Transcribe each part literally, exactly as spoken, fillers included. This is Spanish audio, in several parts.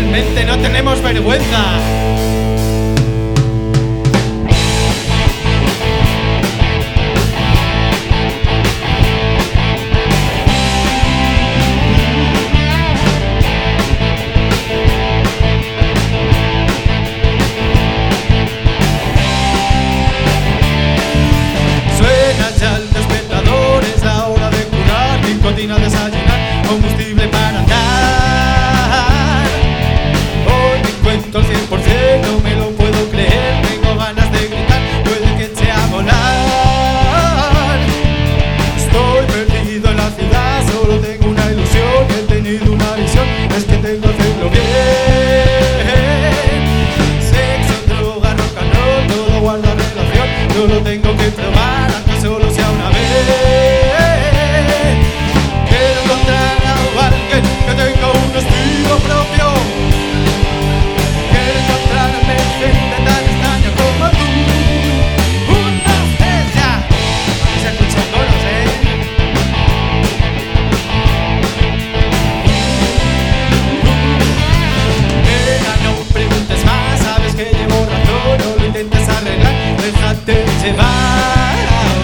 realmente no tenemos vergüenza. A desayunar, combustible para andar. Hoy me encuentro al cien por ciento, no me lo puedo creer. Tengo ganas de gritar, puede que eche a volar. Estoy perdido en la ciudad, solo tengo una ilusión. He tenido una visión, es que tengo que hacerlo bien. Sexo, droga, rock and roll, todo guarda relación. Yo lo tengo que probar, aunque solo sea una vez. Que tenga un estilo propio. Quiero encontrarme gente tan extraña como tú. Un, dos, tres, ya. Aquí se escuchan coros, ¿eh? Nena, no preguntes más, sabes que llevo razón. No lo intentes arreglar, déjate llevar.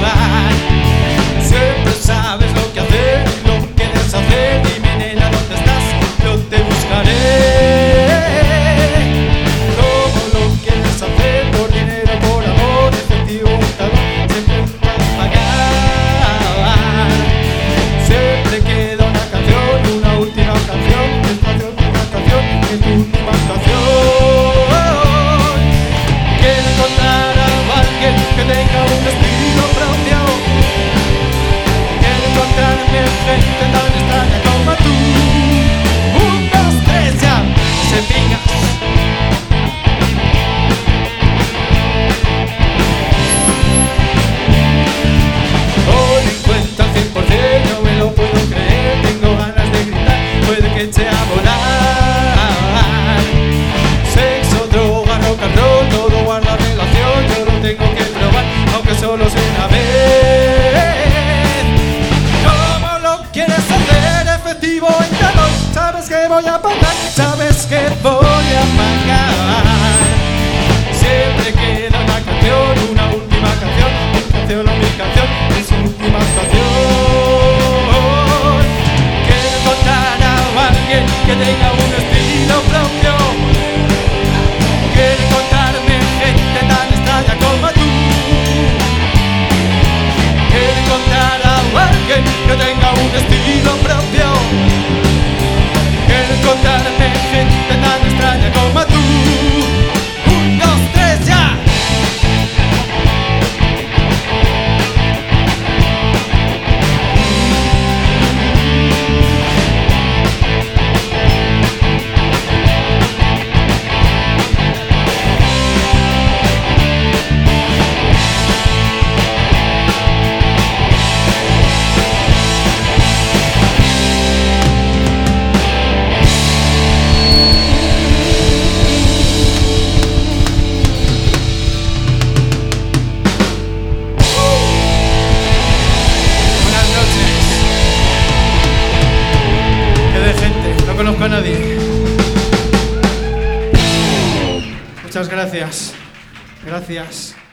Siempre sabes lo que hacer y lo que deshacer. Dime, nena, ¿dónde estás? Yo te buscaré. ¿Cómo lo quieres hacer? Por dinero, por amor, efectivo, un talón, siempre vas a pagar. Siempre queda una canción, una última canción. Esta es tu última canción, es tu última canción. Quiero encontrar a alguien que tenga un estilo propio. Quiero encontrarme gente tan extraña como tú. Un, dos, tres, ya. Se pinga. Hoy me encuentro al cien por ciento, no me lo puedo creer. Tengo ganas de gritar, puede que eche a volar. Sexo, droga, rock and roll, todo guarda relación. Yo lo tengo que probar, aunque solo sea una vez. ¿Quieres hacer efectivo en calor? Sabes que voy a pagar, sabes que voy a pagar. Siempre queda una canción, una última canción. Mi canción o mi canción es su última canción. Quiero encontrar a alguien que tenga un estilo propio. Quiero encontrarme gente tan extraña como tú. Quiero encontrar a alguien que tenga un estilo propio. Quiero encontrarme gente tan extraña como tú. Un, dos, tres, ya. No conozco a nadie. Muchas gracias. Gracias.